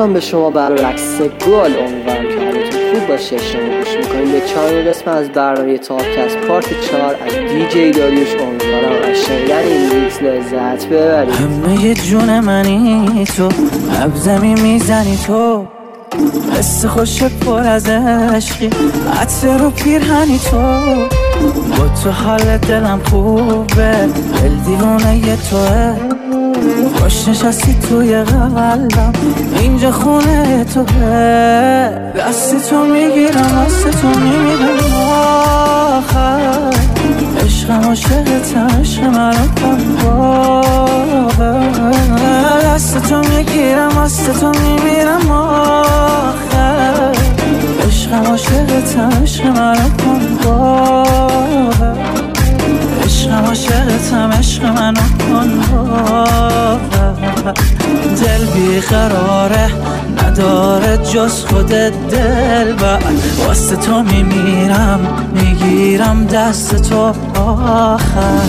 سلام به شما برای رقص گل. امیدوارم که حالتون خوب باشه. شما گوش میکنید به 4 قسمت از برنامه تاپکست پارت 4 از دیجی داریوش. امیدوارم از شنیدن این میکس لذت ببرید. همه جون منی تو، عبزمی میزنی تو، حس خوش پر از عشقی، عطر و پیرهنی تو، با تو حال دلم خوبه، دل دیوانه ی توه، خوش نشستی توی قلبم، اینجا خونه توه، دست تو میگیرم دست تو میمیرم آخر، عشقم عاشقتم عشق منو کن دست تو میگیرم دست تو میمیرم آخر، عشقم عاشقتم عشق منو کن عشقم عاشقتم عشق منو کن دل بیقراره نداره جز خودت دلبر، واسه تو میمیرم میگیرم دست تو آخر.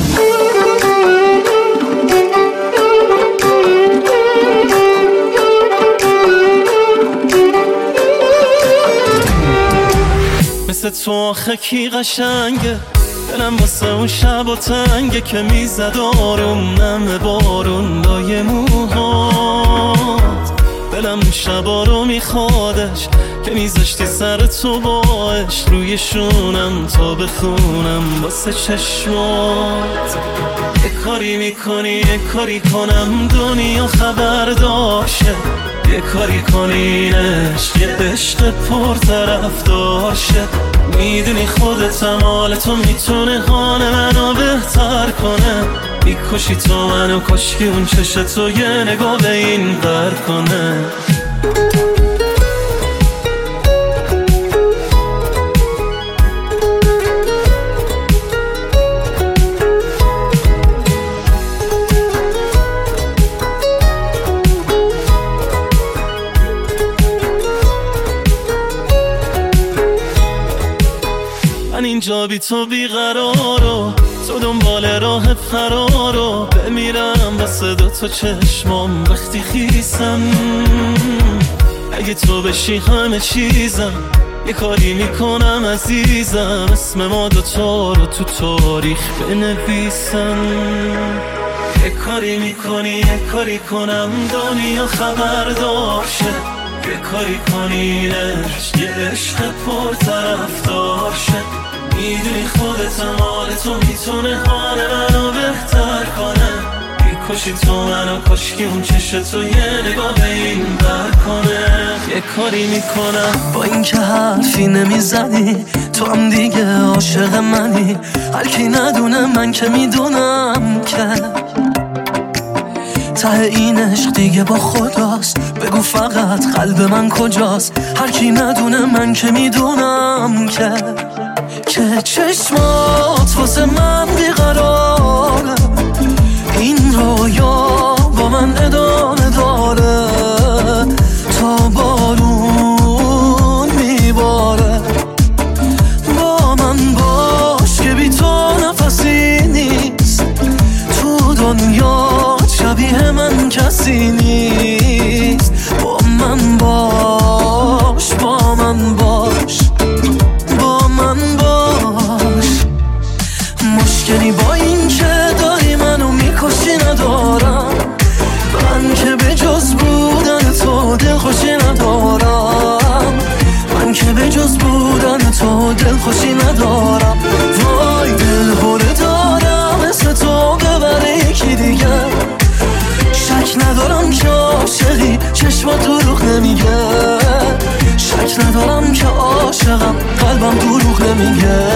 مثل تو آخه کی قشنگه، دلم واسه اون شب و تنگه که میزد آروم نم بارون لای موهات، دلم اون شبا رو میخوادش که میذاشتی سر تو باش روی شونم تا بخونم واسه چشمات. یه کاری میکنی یه کاری کنم دنیا خبر داشه، یه کاری کنی عشق یه عشق پر طرف داشه، میدونی خودت حال تو میتونه حال منو بهتر کنه، میکشی تو منو کشکی اون چشه تو یه نگاه به این بر کنه. من اینجا بی تو بیقرارو، تو دنبال راه فرارو، بمیرم واسه دوتا چشمام وقتی خیسم، اگه تو بشی همه چیزم، یه کاری میکنم عزیزم اسم ما دوتا رو تو تاریخ بنویسم. یه کاری میکنی یه کاری کنم دنیا خبر داشه، یه کاری کنی عشق یه عشق پر طرف داشه، میدونی خودت حال تو میتونه حال منو بهتر کنه، میکشی تو منو کشکی اون چشه تو یه نگاه به این بر کنه. یه کاری میکنم با این که حرفی نمیزنی تو هم دیگه عاشق منی، هر کی ندونه من که میدونم که ته این عشق دیگه با خداست، بگو فقط قلب من کجاست، هر کی ندونه من که میدونم که چشمات واسه من بیقراره، این رویا با من ادامه داره تا بارون میباره، با من باش که بی تو نفسی نیست، تو دنیا شبیه من کسی نیست، با من باش با من باش با من باش. مشکلی با این که داری منو میکشی ندارم، من که به جز بودن تو دلخوشی ندارم، من که به جز بودن تو دلخوشی ندارم، وای دل هوله دارم مثل تو ببره یکی دیگه، شک ندارم که عاشقی چشمات دروغ نمیگه، شک ندارم که عاشقم قلبم دروغ نمیگه.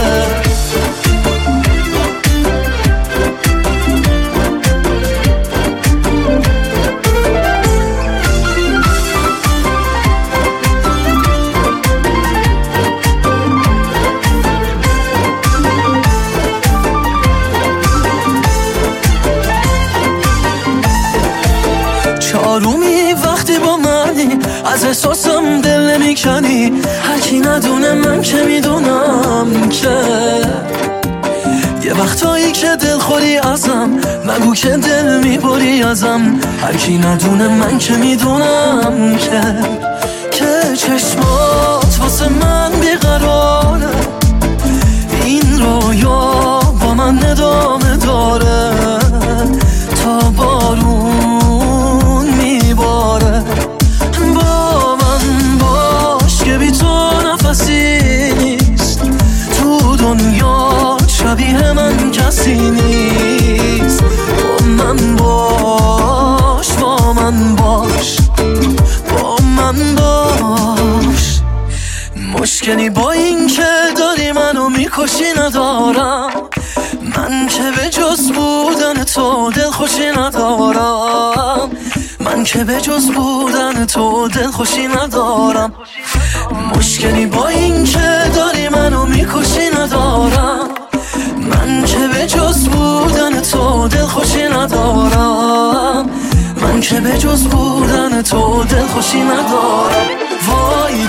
چارومی وقتی با منی از احساسم دل نمیکنی، هر کی ندونه من که میدونم که یه وقتایی که دل خوری ازم نگو که دل میبری ازم، هر کی ندونه من که میدونم که چشمات واسه من بیقراره، این رویا با من ادامه داره تا بارون میباره. با من باش که بی تو نفسی نیست، تو دنیا شبیه من کسی نیست. با من باش، با من باش، با من باش. مشکلی با این که داری منو میکشی ندارم، من که به جز بودن تو دل خوشی ندارم، من که به جز بودن تو دل خوشی ندارم. مشکلی با این که داری منو میکشی ندارم، من که به جز بودن تو دل خوشی ندارم، من که به جز بودن تو دل خوشی ندارم. وای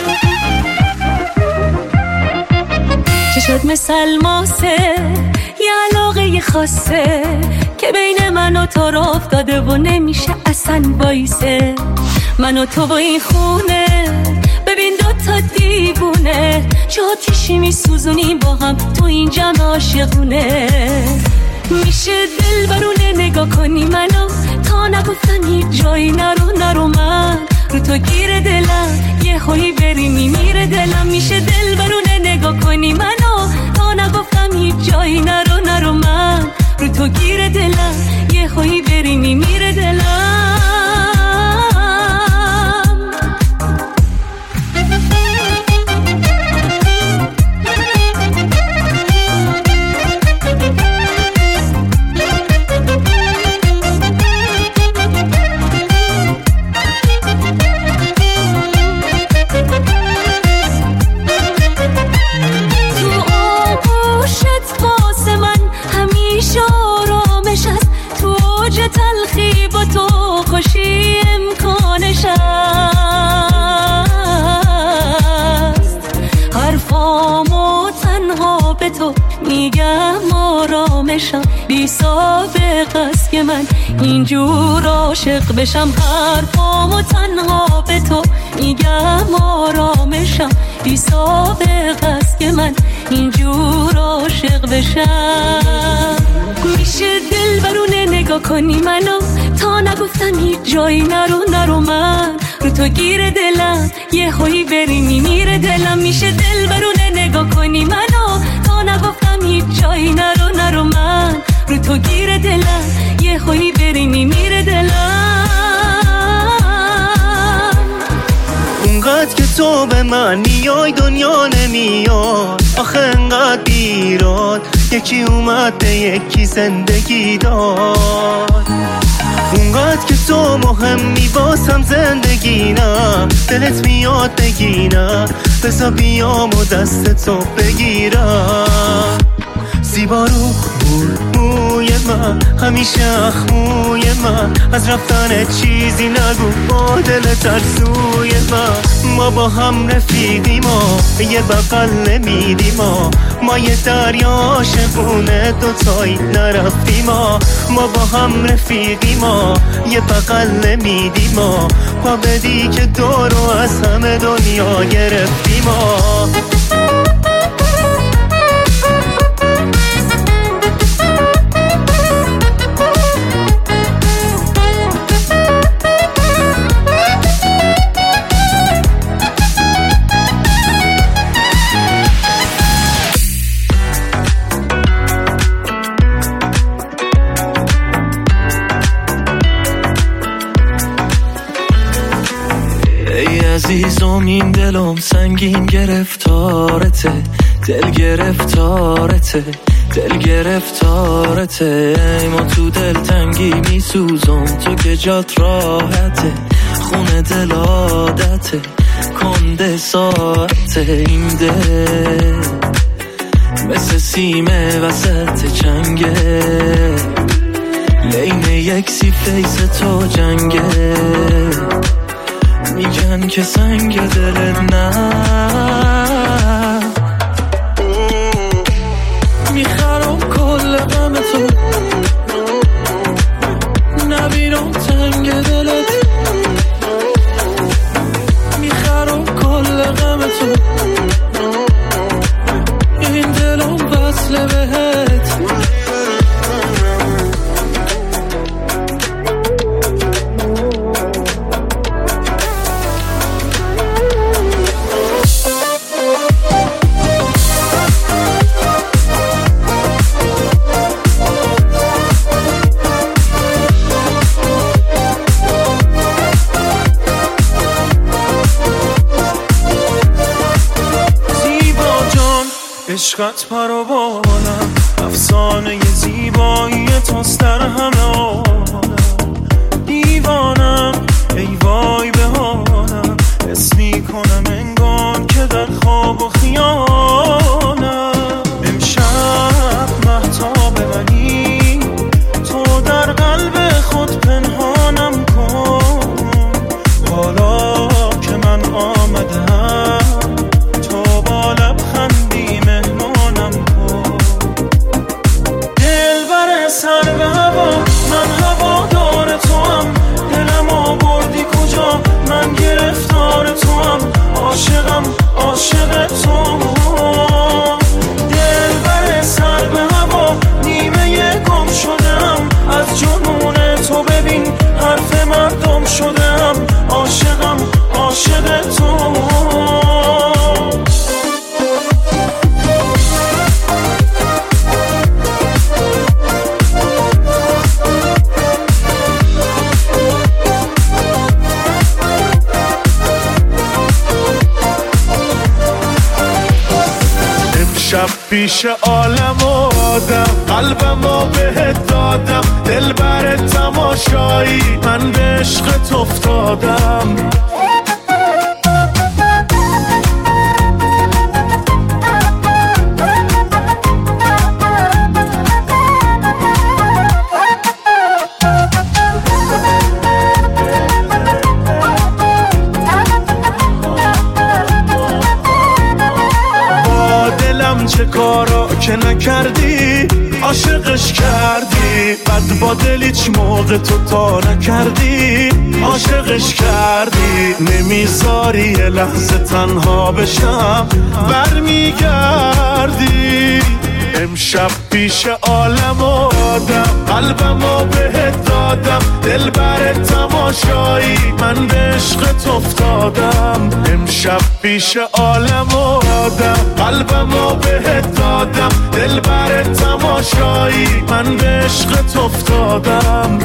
چه شد مثل ماسه یه علاقه خاصه که بین من و تو را افتاده و نمیشه اصلا بایسه. من و تو با این خونه ببین دوتا دیوونه، چه آتیشی میسوزونیم با هم تو این جمع عاشقونه. میشه دل برونه نگاه کنی منو تا نگفتم هیچ جایی نرو من رو تو گیر دلم یه خویی بری میمیره دلم. میشه دل برونه نگاه کنی منو تا نگفتم هیچ جایی نرو من رو تو گیر دلم یه خویی بری میمیره دلم. تلخی با تو خوشی امکانش است، حرفامو تنها به تو میگم آرامشم، بی سابقه است که من اینجور عاشق بشم. حرفامو تنها به تو میگم آرامشم، بی سابقه است که من اینجور عاشق بشم. میشه دل برونه نگاه کنی منو تا نگفتم هیچ جایی نرو من رو تو گیر دلم یه خویی بری میمیره دلم. میشه دل برونه نگاه کنی منو تا نگفتم هیچ جایی نرو من رو تو گیر دلم یه خویی بری میمیره دلم. اونقدر که تو به من میای دنیا نمیاد، آخه انقدر بیراد یکی اومد به یکی زندگی داد. اونقدر که تو مهمی باسم زندگی نه، دلت میاد بگی نه، بذار بیام و دست تو بگیرم. زیبا رو موی من همیشه اخموی من، از رفتن چیزی نگو با دل ترسوی من. ما با هم رفیقیم و یه بغل نمیدیم، ما یه دریا عاشقونه دوتایی نرفتیم. ما با هم رفیقیم و یه بغل نمیدیم، پا بدی که دورو از همه دنیا گرفتیم. عزیزم این دلم سنگین گرفتارته، دل گرفتارته، دل گرفتارته. ما تو دل تنگی میسوزم تو که جات راحته، خونه دل عادته کنده ساعته. این دل مثل سیمه وسط چنگه، لین یک سی فیس تو جنگه. میگن که سنگ دل نه، میخرم بهت. عشقت پر و بالم، افسانه زیبایی توست در همه عالم. دیوانم ای وای به حالم، حس میکنم انگار که در خواب و خیالم. امشب مهتاب منی، تو در قلب خود پنهانم کن. حالا که من آمدم تو با لبخندی مهمانم کن. دلبر سر به هوا، من هوادار توام. دلم آوردی کجا، من گرفتار توام. عاشقم عاشق توام. دلبر سر به هوا، نیمه گم شدم از جنون تو. ببین حرف مردم شدم. عاشقم عاشق توام. شب پیش عالم و آدم، قلبمو بهت دادم. دل بر تماشایی، من به عشقت افتادم. چه کارا که نکردی، عاشقش کردی. بعد با دل هیچ موقع تو تا نکردی، عاشقش کردی. نمیذاری یه لحظه تنها بشم، برمیگردی. امشب پیش عالم و آدم، قلبمو بهت دادم. دل بر تماشایی، من به عشقت افتادم. امشب پیش عالم و آدم، قلبمو بهت دادم. دل بر تماشایی، من به عشقت افتادم.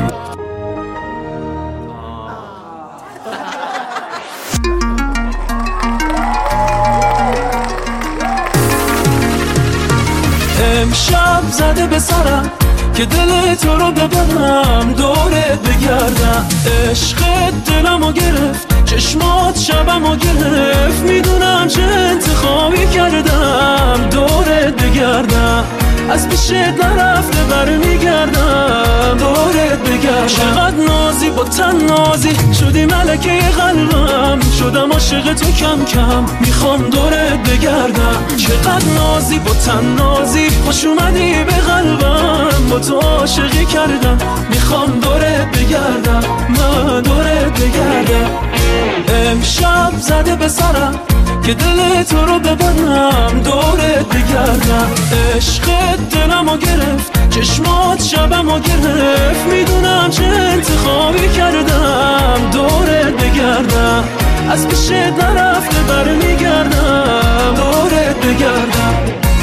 امشب زده به سرم که دل تو رو ببرم، دورت بگردم. عشقت دلمو گرفت، چشمات شبمو گرفت. میدونم چه انتخابی کردم، دورت بگردم. از پیشت نرفته برمیگردم، دورت بگردم. چقدر نازی با تن نازی، شدی ملکه قلبم. شدم عاشق تو کم کم، میخوام دورت بگردم. چقدر نازی با تن نازی، خوش اومدی به قلبم. با تو عاشقی کردم، میخوام دورت بگردم. من دورت بگردم. امشب زده به سرم که دل تو رو ببرم، دورت بگردم. عشقت دلمو گرفت، چشمات شبمو گرفت. میدونم چه انتخابی کردم، دورت بگردم. از پیشت نرفته برمیگردم، دورت بگردم.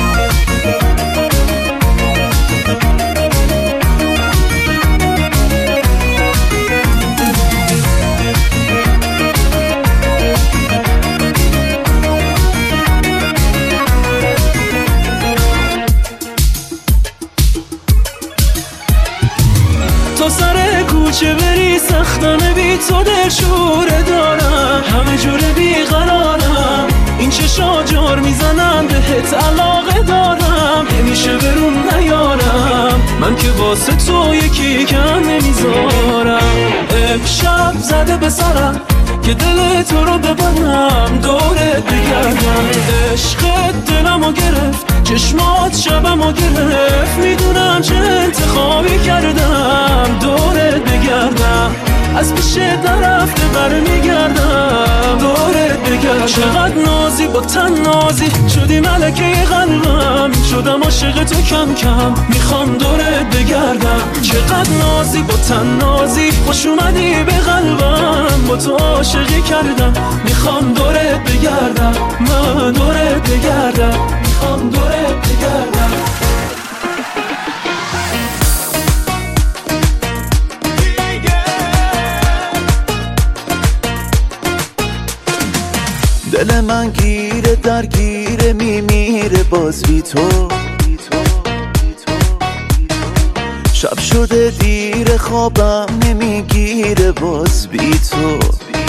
تو سر کوچه بری سختانه، بی تو دلشوره دارم. همه جوره بیقرارم، این چشا جار میزنم. بهت علاقه دارم، نمیشه برون نیارم. من که واسه تو یکی کم نمیذارم. امشب زده به سرم که دل تو رو ببرم، دورت بگردم. عشقت دلمو گرفت، چشمات شبمو گرفت. میدونم چه انتخابی کردم، دورت بگردم. از پیشت نرفته برمیگردم، دورت بگردم. چقدر نازی با تن نازی، شدی ملکه قلبم. شدم عاشق تو کم کم، میخوام دورت بگردم. چقدر نازی با تن نازی، خوش اومدی به قلبم. با تو عاشقی کردم، میخوام دورت بگردم. من دورت بگردم، میخوام دورت بگردم. دل من گیره درگیره میمیره باز بی تو. شب شده دیر خوابم نمیگیره باز بی تو.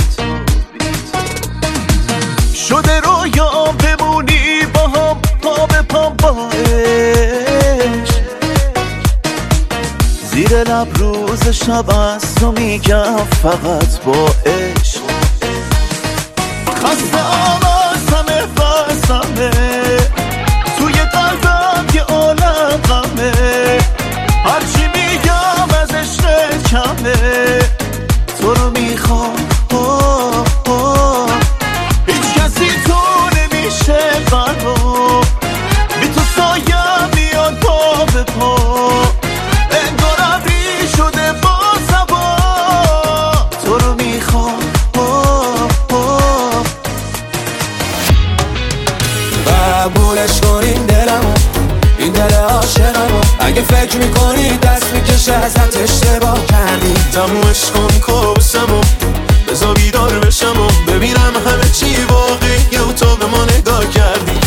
شده رویا بمونی با هم پا به پا با عشق. زیر لب روز شب از تو میگم فقط با عشق. خستم از همه بسمه، توی قلبم یه عالم غمه. هرچی میگم از عشق کمه، تو رو میخوام. هیچ کسی تو نمیشه قرار، بی تو سایم میاد پا به پا. انگار ابری شده با سبا، تو رو میخوام. قبولش کن این دلمو، این دل عاشقمو. اگه فکر میکنی دست میکشه ازت اشتباه کردی. تمومش کن کابوسمو، بذار بیدار بشم و ببینم همه چی واقعیه و تو به ما نگاه کردی.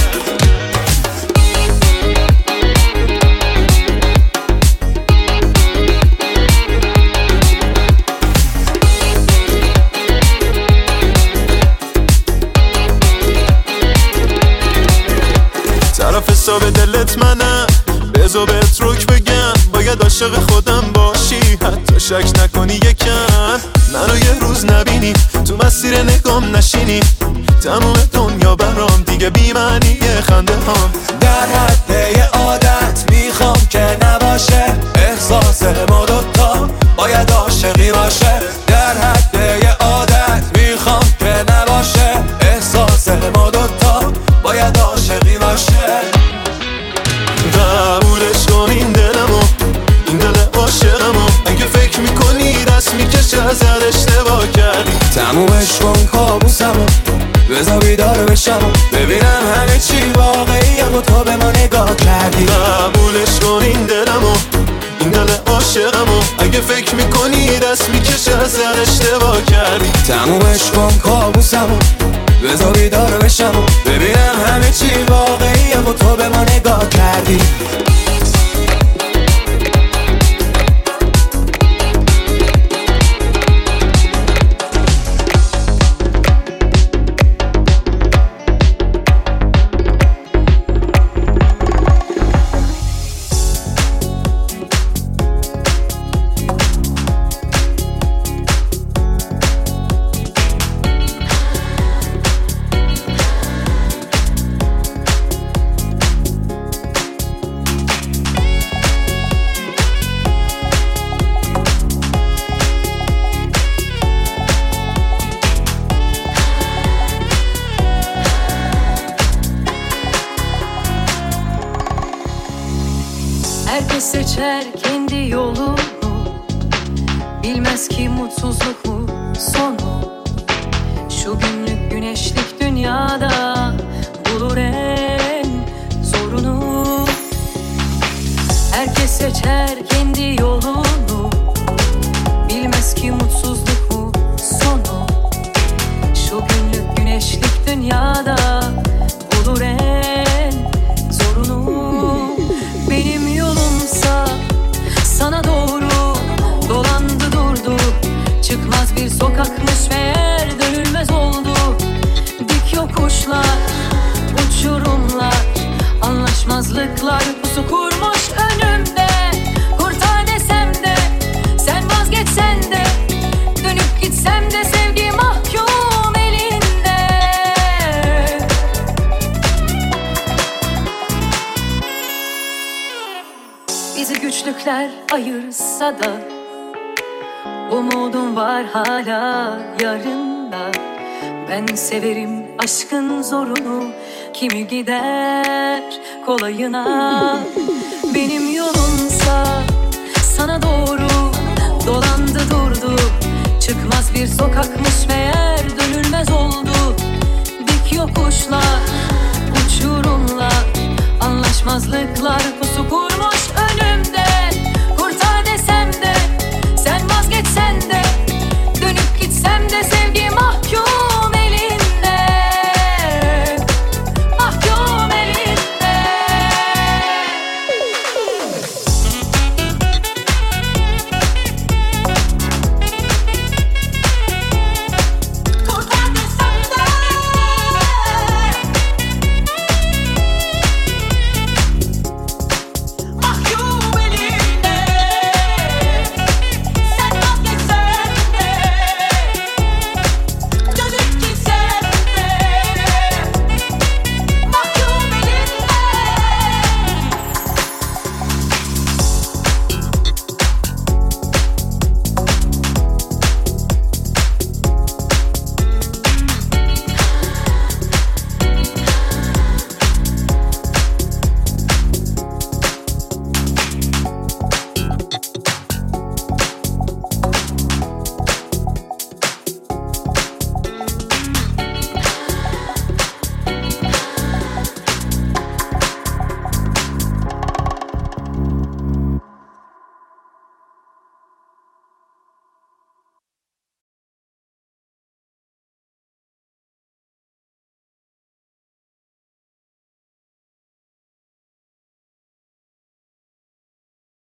طرف حساب دلت منم، بذار بهت رک بگم. باید عاشق خودم باشی، حتی شک نکنی یکم. منو یه روز نبینی، تو مسیر نگام نشینی. تموم دنیا برام دیگه بی معنیه خنده هام. در حد یه عادت میخوام که نباشه، احساس ما دوتا باید عاشقی باشه. در حد یه عادت میخوام که نباشه، احساس ما دوتا باید عاشقی باشه. قبولش کن این دلمو، این دل عاشقمو. اگه فکر میکنی دست میکشه ازت اشتباه کردی. تمومش کن کابوسمو، بذار بیدار بشم و ببینم همه چی واقعیه و تو به ما نگاه کردی. قبولش کن این دلمو، این دل عاشقمو. اگه فکر میکنی دست میکشه ازت اشتباه کردی. تمومش کن کابوسمو، بذار بیدار بشم و ببینم همه چی واقعیه و تو به ما نگاه کردی. Herkes seçer kendi yolunu, bilmez ki mutsuzluk mu sonu. Şu günlük güneşlik dünyada bulur en zorunu. Herkes seçer kendi yolunu, bilmez ki mutsuzluk mu sonu. Şu günlük güneşlik dünyada bulur en zorunu. Benim yolumsa sana doğru dolandı durdu. Çıkmaz bir sokakmış meğer dönülmez oldu. Dik yokuşlar, uçurumlar, anlaşmazlıklar pusu kurmuş önümde. Kurtar desem de, sen vazgeçsen de, dönüp gitsem de sevgi mahkum elinde. Bizi güçlükler ayırsa da umudum var hala yarında. Ben severim aşkın zorunu, kimi gider kolayına. Benim yolumsa sana doğru dolandı durdu. Çıkmaz bir sokakmış meğer, dönülmez oldu. Dik yokuşlar, uçurumlar,